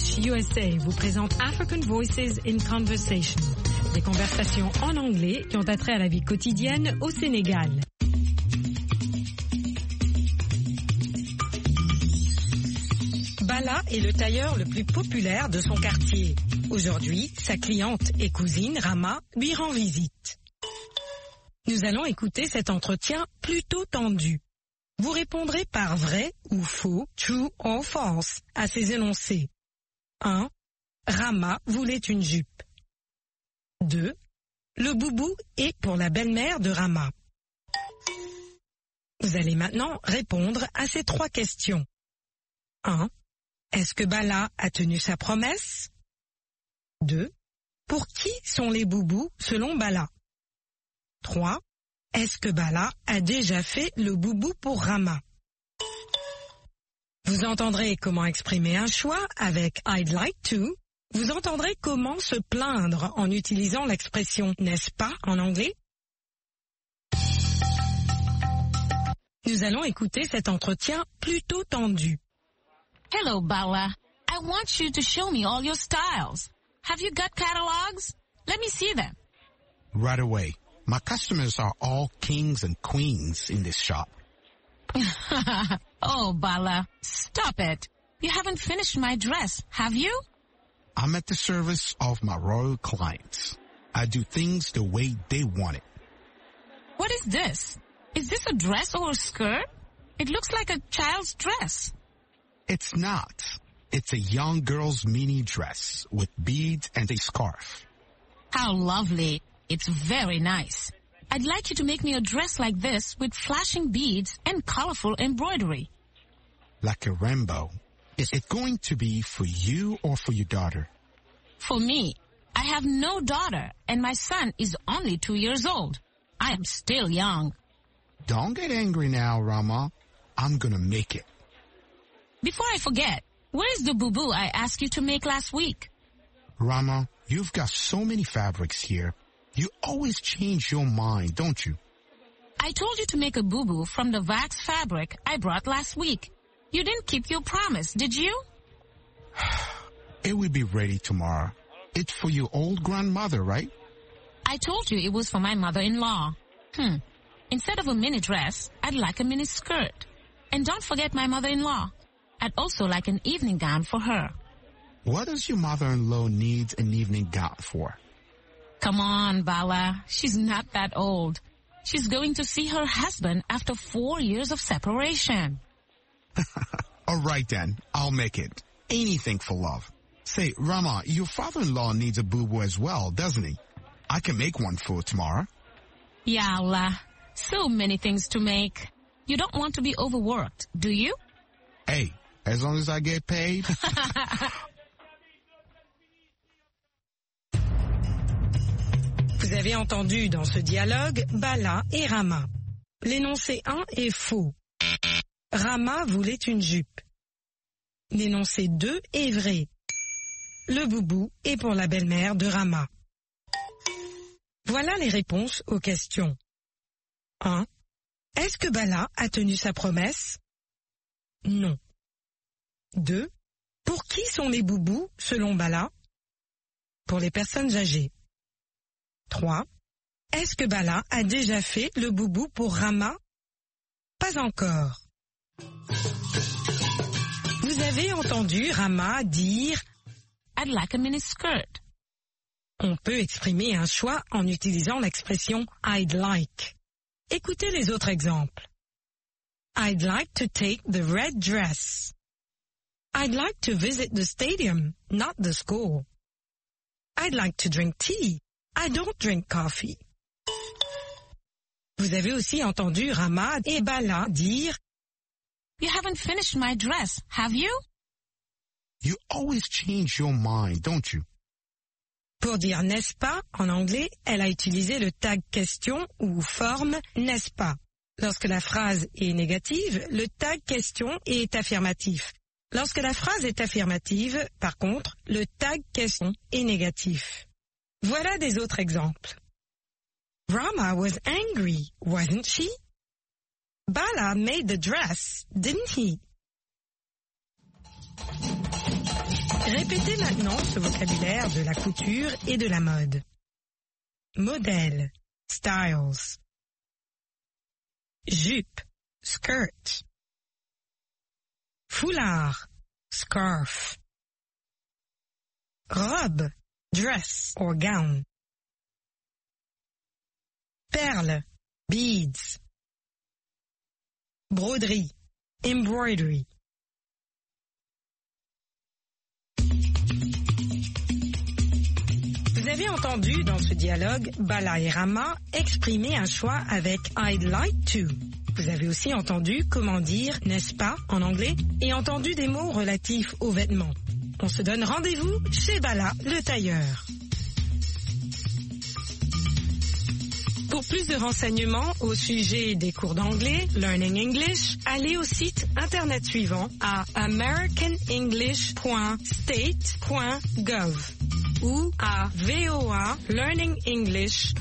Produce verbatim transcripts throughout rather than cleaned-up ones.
Reach U S A vous présente African Voices in Conversation, des conversations en anglais qui ont attrait à la vie quotidienne au Sénégal. Bala est le tailleur le plus populaire de son quartier. Aujourd'hui, sa cliente et cousine, Rama, lui rend visite. Nous allons écouter cet entretien plutôt tendu. Vous répondrez par vrai ou faux, true or false, à ces énoncés. un. Rama voulait une jupe. deux. Le boubou est pour la belle-mère de Rama. Vous allez maintenant répondre à ces trois questions. un. Est-ce que Bala a tenu sa promesse? deux. Pour qui sont les boubous selon Bala? trois. Est-ce que Bala a déjà fait le boubou pour Rama? Vous entendrez comment exprimer un choix avec I'd like to. Vous entendrez comment se plaindre en utilisant l'expression n'est-ce pas en anglais. Nous allons écouter cet entretien plutôt tendu. Hello, Bala. I want you to show me all your styles. Have you got catalogs? Let me see them. Right away. My customers are all kings and queens in this shop. Oh, Bala, stop it. You haven't finished my dress, have you? I'm at the service of my royal clients. I do things the way they want it. What is this? Is this a dress or a skirt? It looks like a child's dress. It's not. It's a young girl's mini dress with beads and a scarf. How lovely. It's very nice. I'd like you to make me a dress like this with flashing beads and colorful embroidery. Like a rainbow. Is it going to be for you or for your daughter? For me. I have no daughter and my son is only two years old. I am still young. Don't get angry now, Rama. I'm gonna make it. Before I forget, where is the boubou I asked you to make last week? Rama, you've got so many fabrics here. You always change your mind, don't you? I told you to make a boubou from the wax fabric I brought last week. You didn't keep your promise, did you? It will be ready tomorrow. It's for your old grandmother, right? I told you it was for my mother-in-law. Hmm. Instead of a mini dress, I'd like a mini skirt. And don't forget my mother-in-law. I'd also like an evening gown for her. What does your mother-in-law need an evening gown for? Come on, Bala. She's not that old. She's going to see her husband after four years of separation. All right, then. I'll make it. Anything for love. Say, Rama, your father-in-law needs a boo-boo as well, doesn't he? I can make one for tomorrow. Ya Allah. So many things to make. You don't want to be overworked, do you? Hey, as long as I get paid. Vous avez entendu dans ce dialogue Bala et Rama. L'énoncé un est faux. Rama voulait une jupe. L'énoncé deux est vrai. Le boubou est pour la belle-mère de Rama. Voilà les réponses aux questions. un. Est-ce que Bala a tenu sa promesse? Non. deux. Pour qui sont les boubous selon Bala? Pour les personnes âgées. trois. Est-ce que Bala a déjà fait le boubou pour Rama? Pas encore. Vous avez entendu Rama dire I'd like a mini skirt. On peut exprimer un choix en utilisant l'expression I'd like. Écoutez les autres exemples. I'd like to take the red dress. I'd like to visit the stadium, not the school. I'd like to drink tea. I don't drink coffee. Vous avez aussi entendu Rama et Bala dire You haven't finished my dress, have you? You always change your mind, don't you? Pour dire n'est-ce pas, en anglais, elle a utilisé le tag question ou forme n'est-ce pas. Lorsque la phrase est négative, le tag question est affirmatif. Lorsque la phrase est affirmative, par contre, le tag question est négatif. Voilà des autres exemples. Rama was angry, wasn't she? Bala made the dress, didn't he? Répétez maintenant ce vocabulaire de la couture et de la mode. Modèle, styles. Jupe, skirt. Foulard, scarf. Robe, dress or gown. Perles, beads. Broderie, embroidery. Vous avez entendu dans ce dialogue Bala et Rama exprimer un choix avec I'd like to. Vous avez aussi entendu comment dire n'est-ce pas en anglais et entendu des mots relatifs aux vêtements. On se donne rendez-vous chez Bala le tailleur. Pour plus de renseignements au sujet des cours d'anglais, Learning English, allez au site internet suivant à american english point state point gov ou à voa learning english.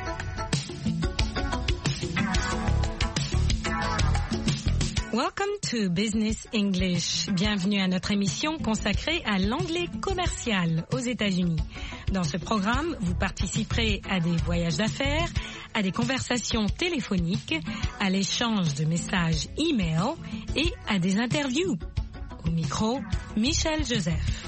Welcome to Business English. Bienvenue à notre émission consacrée à l'anglais commercial aux États-Unis. Dans ce programme, vous participerez à des voyages d'affaires, à des conversations téléphoniques, à l'échange de messages e-mail et à des interviews. Au micro, Michel Joseph.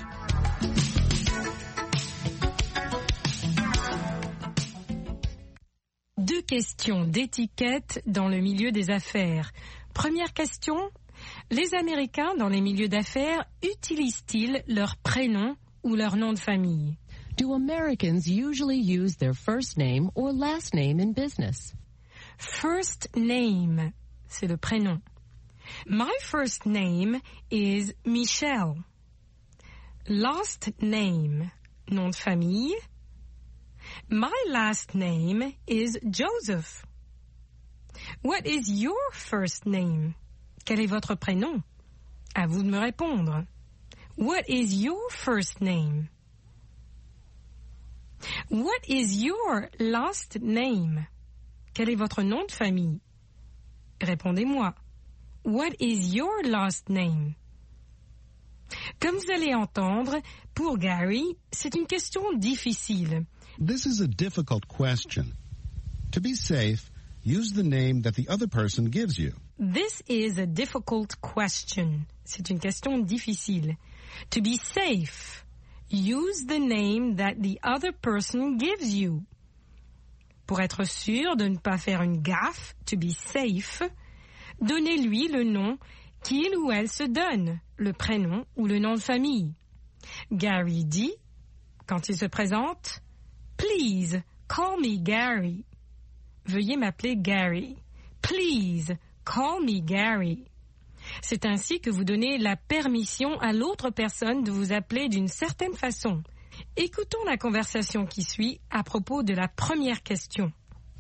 Deux questions d'étiquette dans le milieu des affaires. Première question, les Américains dans les milieux d'affaires utilisent-ils leur prénom ou leur nom de famille? Do Americans usually use their first name or last name in business? First name, c'est le prénom. My first name is Michelle. Last name, nom de famille. My last name is Joseph. What is your first name? Quel est votre prénom? À vous de me répondre. What is your first name? What is your last name? Quel est votre nom de famille? Répondez-moi. What is your last name? Comme vous allez entendre, pour Gary, c'est une question difficile. This is a difficult question. To be safe, use the name that the other person gives you. This is a difficult question. C'est une question difficile. To be safe, use the name that the other person gives you. Pour être sûr de ne pas faire une gaffe, to be safe, donnez-lui le nom qu'il ou elle se donne, le prénom ou le nom de famille. Gary dit, quand il se présente, Please, call me Gary. Veuillez m'appeler Gary. Please, call me Gary. C'est ainsi que vous donnez la permission à l'autre personne de vous appeler d'une certaine façon. Écoutons la conversation qui suit à propos de la première question.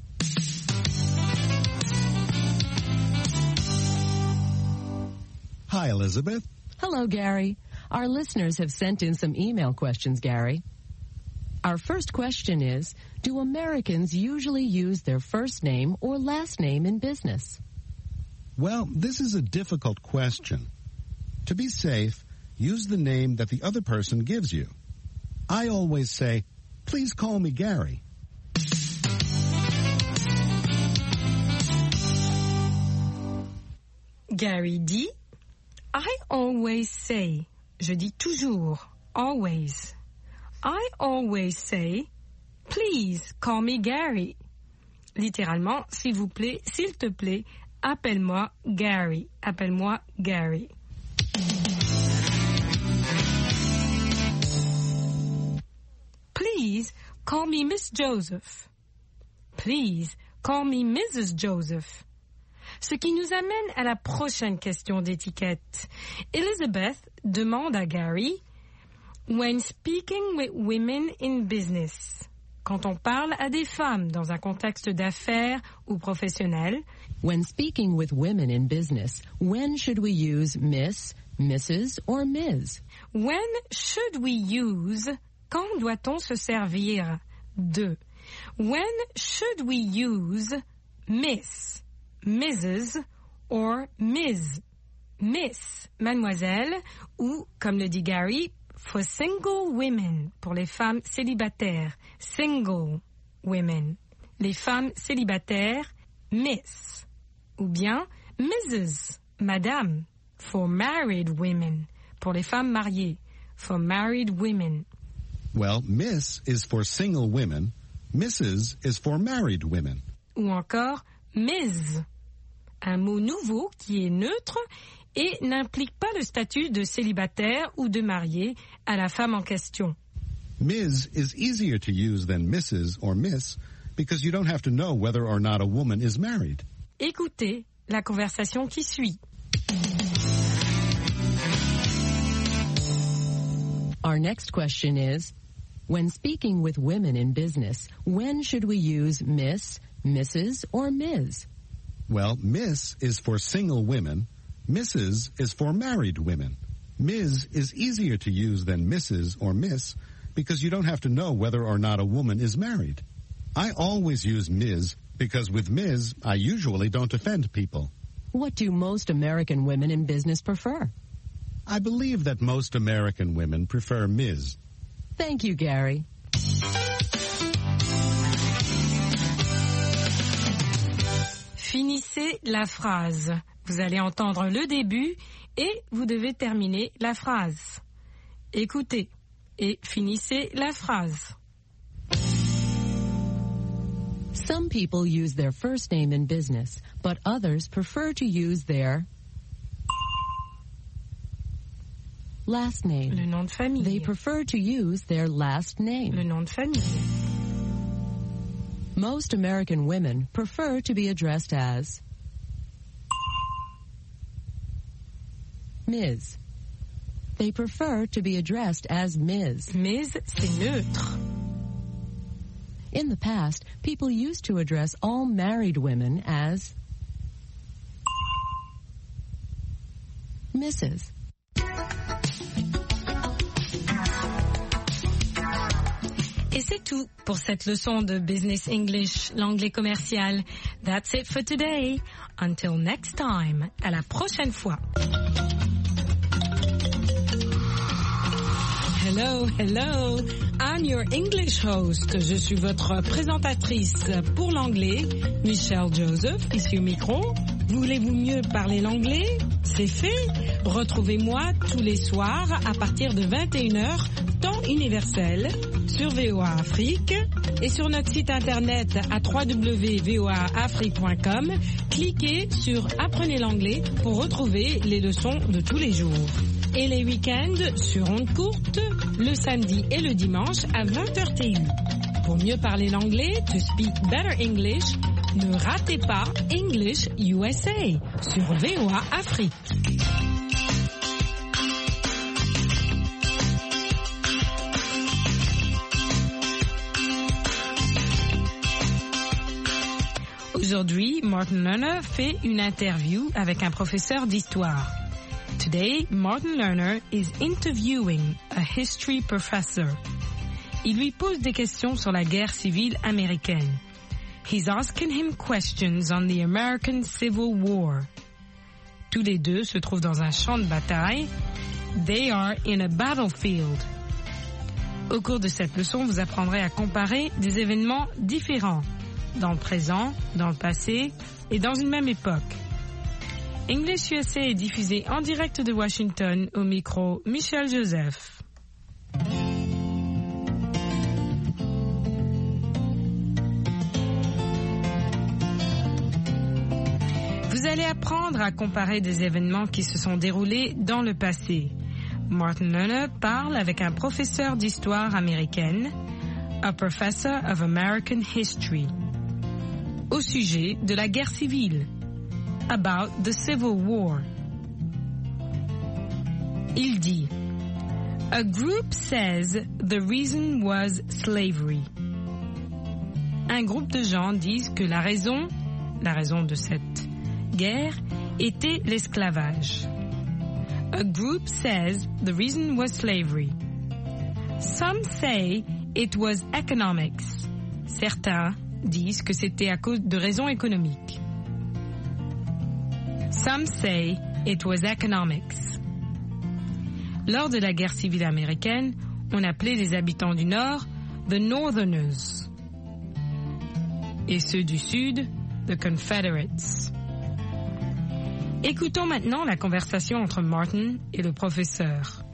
Hi, Elizabeth. Hello, Gary. Our listeners have sent in some email questions, Gary. Our first question is, do Americans usually use their first name or last name in business? Well, this is a difficult question. To be safe, use the name that the other person gives you. I always say, please call me Gary. Gary dit, I always say, je dis toujours, always. I always say, please call me Gary. Littéralement, s'il vous plaît, s'il te plaît, appelle-moi Gary. Appelle-moi Gary. Please call me Miss Joseph. Please call me Missus Joseph. Ce qui nous amène à la prochaine question d'étiquette. Elizabeth demande à Gary, when speaking with women in business, quand on parle à des femmes dans un contexte d'affaires ou professionnel, when speaking with women in business, when should we use Miss, Missus or Miz? When should we use, quand doit-on se servir de? When should we use Miss, Missus or Miz? Miss, mademoiselle, ou, comme le dit Gary, for single women, pour les femmes célibataires. Single women. Les femmes célibataires, Miss. Ou bien Missus, Madame, for married women, pour les femmes mariées. For married women. Well, Miss is for single women. Missus is for married women. Ou encore Miz, un mot nouveau qui est neutre et n'implique pas le statut de célibataire ou de marié à la femme en question. Miz is easier to use than Missus or Miss because you don't have to know whether or not a woman is married. Écoutez la conversation qui suit. Our next question is, when speaking with women in business, when should we use Miss, Missus, or Miz? Well, Miss is for single women. Missus is for married women. Miz is easier to use than Missus or Miss because you don't have to know whether or not a woman is married. I always use Miz because with Miz, I usually don't offend people. What do most American women in business prefer? I believe that most American women prefer Miz. Thank you, Gary. Finissez la phrase. Vous allez entendre le début et vous devez terminer la phrase. Écoutez et finissez la phrase. Some people use their first name in business, but others prefer to use their last name. Le nom de famille. They prefer to use their last name. Le nom de famille. Most American women prefer to be addressed as Miz. They prefer to be addressed as Miz. Miz, c'est neutre. In the past, people used to address all married women as Missus Et c'est tout pour cette leçon de Business English, l'anglais commercial. That's it for today. Until next time. À la prochaine fois. Hello, hello. I'm your English host. Je suis votre présentatrice pour l'anglais, Michelle Joseph, ici au micro. Voulez-vous mieux parler l'anglais? C'est fait. Retrouvez-moi tous les soirs à partir de vingt et une heures, temps universel, sur V O A Afrique et sur notre site internet à w w w point v o a afrique point com. Cliquez sur Apprenez l'anglais pour retrouver les leçons de tous les jours. Et les week-ends sur ondes courtes, le samedi et le dimanche à vingt heures T U. Pour mieux parler l'anglais, to speak better English, ne ratez pas English U S A sur V O A Afrique. Aujourd'hui, Martin Lerner fait une interview avec un professeur d'histoire. Today, Martin Lerner is interviewing a history professor. Il lui pose des questions sur la guerre civile américaine. He's asking him questions on the American Civil War. Tous les deux se trouvent dans un champ de bataille. They are in a battlefield. Au cours de cette leçon, vous apprendrez à comparer des événements différents, dans le présent, dans le passé et dans une même époque. English U S A est diffusé en direct de Washington au micro Michelle Joseph. Vous allez apprendre à comparer des événements qui se sont déroulés dans le passé. Martin Lerner parle avec un professeur d'histoire américaine, a professor of American history, au sujet de la guerre civile. About the Civil War. Il dit, a group says the reason was slavery. Un groupe de gens disent que la raison, la raison de cette guerre, était l'esclavage. A group says the reason was slavery. Some say it was economics. Certains disent que c'était à cause de raisons économiques. Some say it was economics. Lors de la guerre civile américaine, on appelait les habitants du Nord the Northerners et ceux du Sud the Confederates. Écoutons maintenant la conversation entre Martin et le professeur.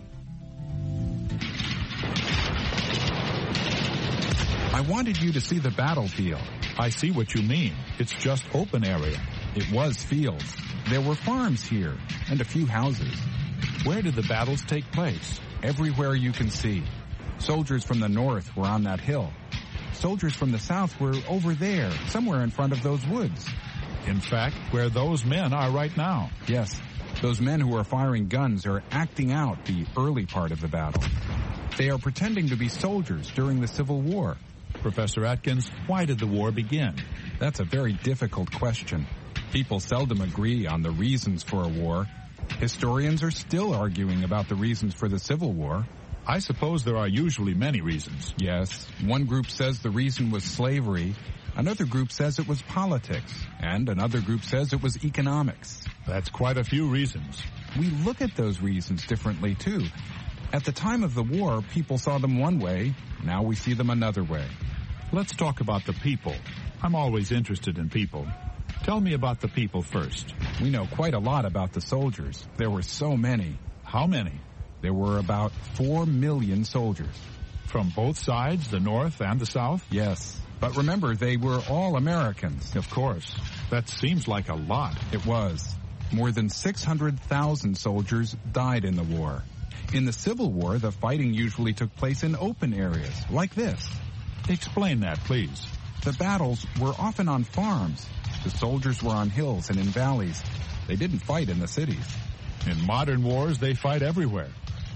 I wanted you to see the battlefield. I see what you mean. It's just open area. It was fields. There were farms here and a few houses. Where did the battles take place? Everywhere you can see. Soldiers from the north were on that hill. Soldiers from the south were over there, somewhere in front of those woods. In fact, where those men are right now. Yes, those men who are firing guns are acting out the early part of the battle. They are pretending to be soldiers during the Civil War. Professor Atkins, why did the war begin? That's a very difficult question. People seldom agree on the reasons for a war. Historians are still arguing about the reasons for the Civil War. I suppose there are usually many reasons. Yes. One group says the reason was slavery. Another group says it was politics. And another group says it was economics. That's quite a few reasons. We look at those reasons differently, too. At the time of the war, people saw them one way. Now we see them another way. Let's talk about the people. I'm always interested in people. Tell me about the people first. We know quite a lot about the soldiers. There were so many. How many? There were about four million soldiers. From both sides, the North and the South? Yes. But remember, they were all Americans. Of course. That seems like a lot. It was. More than six hundred thousand soldiers died in the war. In the Civil War, the fighting usually took place in open areas, like this. Explain that, please. The battles were often on farms. The soldiers were on hills and in valleys. They didn't fight in the cities. In modern wars, they fight everywhere.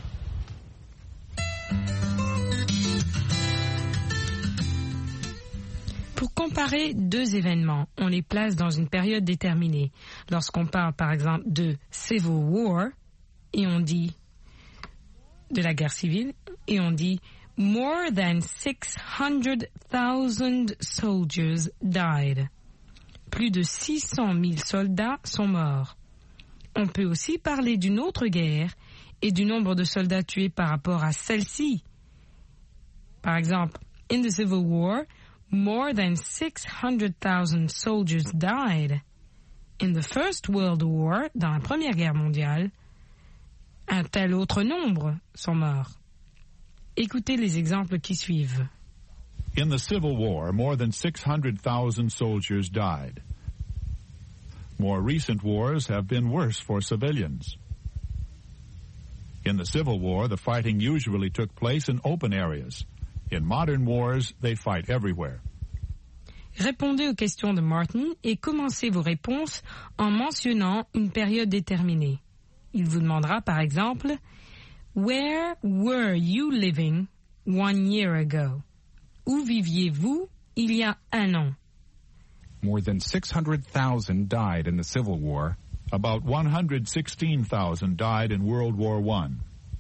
Pour comparer deux événements, on les place dans une période déterminée. Lorsqu'on parle par exemple de Civil War, et on dit de la guerre civile, et on dit more than six hundred thousand soldiers died. Plus de six cent mille soldats sont morts. On peut aussi parler d'une autre guerre et du nombre de soldats tués par rapport à celle-ci. Par exemple, in the Civil War, more than six hundred thousand soldiers died. In the First World War, dans la Première Guerre mondiale, un tel autre nombre sont morts. Écoutez les exemples qui suivent. In the Civil War, more than six hundred thousand soldiers died. More recent wars have been worse for civilians. In the Civil War, the fighting usually took place in open areas. In modern wars, they fight everywhere. Répondez aux questions de Martin et commencez vos réponses en mentionnant une période déterminée. Il vous demandera par exemple « Where were you living one year ago » Où viviez-vous il y a un an? More than six hundred thousand died in the Civil War. About one hundred sixteen thousand died in World War One.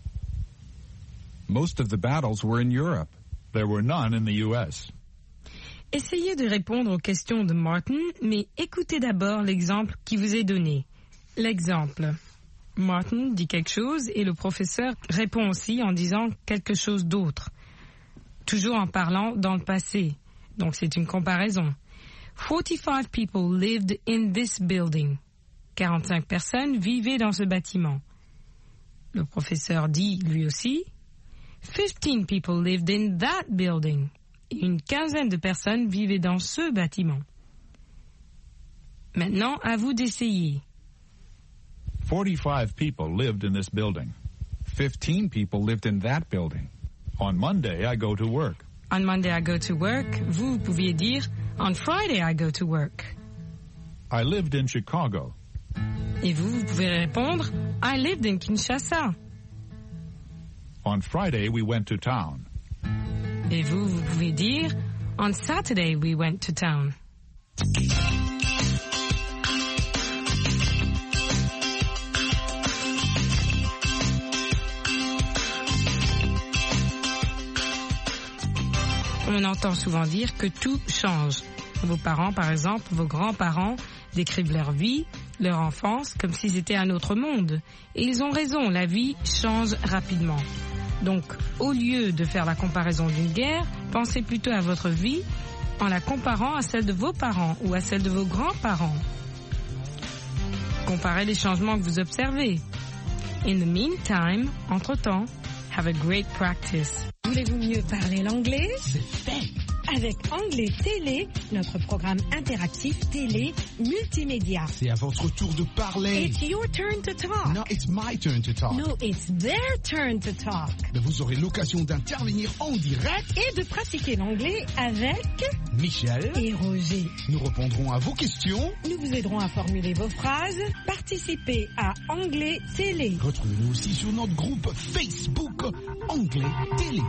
Most of the battles were in Europe. There were none in the U S. Essayez de répondre aux questions de Martin, mais écoutez d'abord l'exemple qui vous est donné. L'exemple. Martin dit quelque chose et le professeur répond aussi en disant quelque chose d'autre. Toujours en parlant dans le passé. Donc c'est une comparaison. forty-five people lived in this building. quarante-cinq personnes vivaient dans ce bâtiment. Le professeur dit lui aussi fifteen people lived in that building. Et une quinzaine de personnes vivaient dans ce bâtiment. Maintenant, à vous d'essayer. forty-five people lived in this building. fifteen people lived in that building. On Monday, I go to work. On Monday, I go to work. Vous pouviez dire, on Friday, I go to work. I lived in Chicago. Et vous, vous pouvez répondre, I lived in Kinshasa. On Friday, we went to town. Et vous, vous pouvez dire, on Saturday, we went to town. On entend souvent dire que tout change. Vos parents, par exemple, vos grands-parents décrivent leur vie leur enfance comme si c'était un autre monde. Et ils ont raison, la vie change rapidement. Donc, au lieu de faire la comparaison d'une guerre, pensez plutôt à votre vie en la comparant à celle de vos parents ou à celle de vos grands-parents. Comparez les changements que vous observez. In the meantime, entre-temps, have a great practice. Voulez-vous mieux parler l'anglais? C'est fait. Avec Anglais Télé, notre programme interactif télé multimédia. C'est à votre tour de parler. It's your turn to talk. No, it's my turn to talk. No, it's their turn to talk. Mais vous aurez l'occasion d'intervenir en direct Et de pratiquer l'anglais avec Michel et Roger. Nous répondrons à vos questions. Nous vous aiderons à formuler vos phrases. Participez à Anglais Télé. Retrouvez-nous aussi sur notre groupe Facebook Anglais Télé.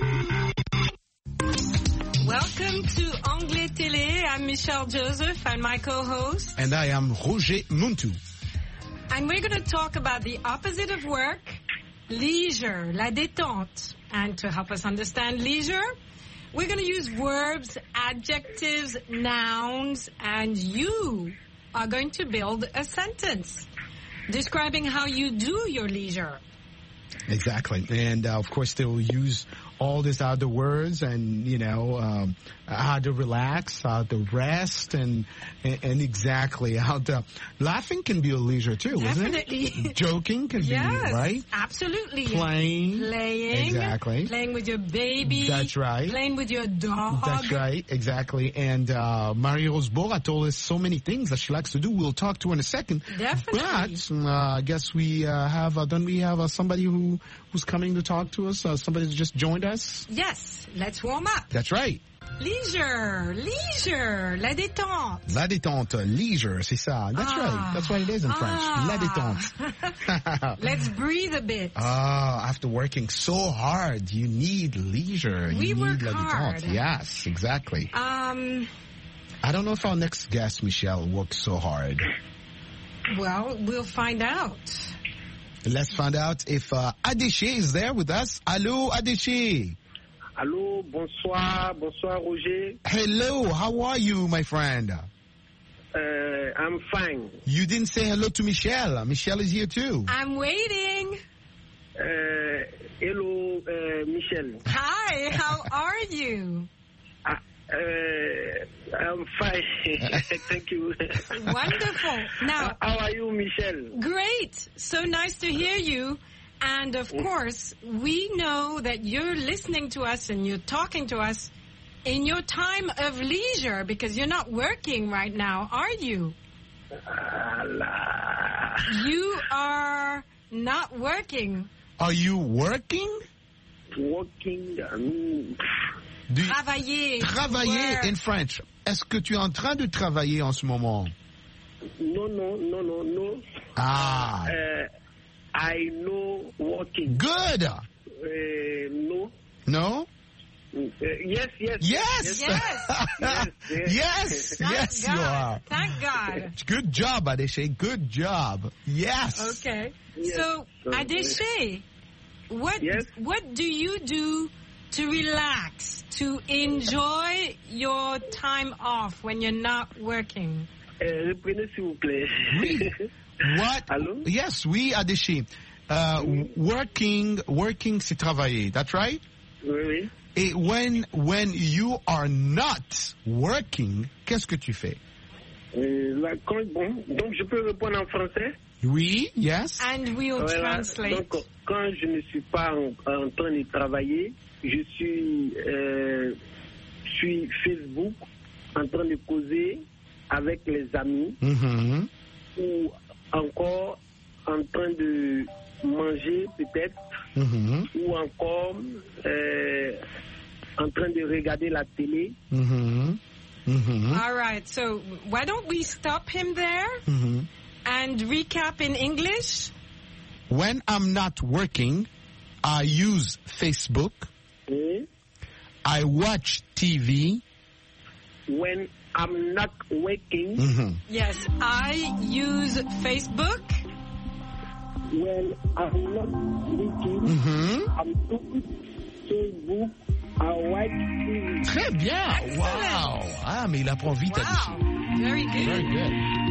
Welcome to Anglais Télé. I'm Michelle Joseph and my co-host. And I am Roger Muntu. And we're going to talk about the opposite of work, leisure, la détente. And to help us understand leisure, we're going to use verbs, adjectives, nouns, and you are going to build a sentence describing how you do your leisure. Exactly. And uh, of course, they will use all these other words and, you know, um, how to relax, how to rest, and, and and exactly how to... Laughing can be a leisure too, Definitely. isn't it? Joking can Yes, be, right? absolutely. Playing. Playing. Exactly. Playing with your baby. That's right. Playing with your dog. That's right, exactly. And uh, Marie-Rose Bora told us so many things that she likes to do. We'll talk to her in a second. Definitely. But uh, I guess we uh, have, uh, don't we have uh, somebody who who's coming to talk to us? Uh, somebody who's just joined us? Yes, let's warm up. That's right. Leisure, leisure, la détente. La détente, leisure, c'est ça. That's Ah. right. That's what it is in French. La détente. Ah. Let's breathe a bit. Ah, after working so hard, you need leisure. We you work need la hard. détente. Yes, exactly. Um, I don't know if our next guest, Michelle, works so hard. well, we'll find out. Let's find out if uh, Adéché is there with us. Allô, Adéché. Allô, bonsoir, bonsoir Roger. Hello, how are you, my friend? Uh, I'm fine. You didn't say hello to Michelle. Michelle is here too. I'm waiting. Uh, hello, uh, Michel. Hi, how are you? Uh, uh, I'm fine. Thank you. Wonderful. Now, How are you, Michel? great. So nice to hear you. And of course, we know that you're listening to us and you're talking to us in your time of leisure because you're not working right now, are you? Allah. You are not working. Are you working? Working. Um, Do you Travailler. travailler Work. in French? Est-ce que tu es en train de travailler en ce moment? no, no, no, no, no. Ah, Uh, I know working. good. Uh, no. No? Uh, yes, yes. Yes. Yes. Yes, yes. Yes, Thank yes, God. you are. Thank God. Good job, Adéché. Good job. Yes. Okay. Yes. So, So, Adéché, what Yes? what do you do to relax, to enjoy your time off when you're not working? Uh, reprenez s'il vous plaît. Oui. What? Allô? Yes, oui, Adéché. Uh, working, working, c'est travailler. That's right? Oui, oui. Et when, when you are not working, qu'est-ce que tu fais? Euh, là, quand, bon, donc je peux répondre en français. Oui, yes. And we'll Voilà. translate. Donc quand je ne suis pas en, en train de travailler, je suis euh, sur Facebook en train de causer avec les amis Mhm. ou encore en train de manger peut-être Mhm. ou encore euh, en train de regarder la télé. Mhm. Mhm. All right. So, why don't we stop him there Mhm. and recap in English? When I'm not working, I use Facebook. Et I watch T V. when I'm not working, Mhm. Yes, I use Facebook. when I'm not working, Mhm. I'm doing Facebook, I watch T V. Très bien. Excellent. Wow. Ah, mais il apprend vite, Adéché. Wow, very good. Very good.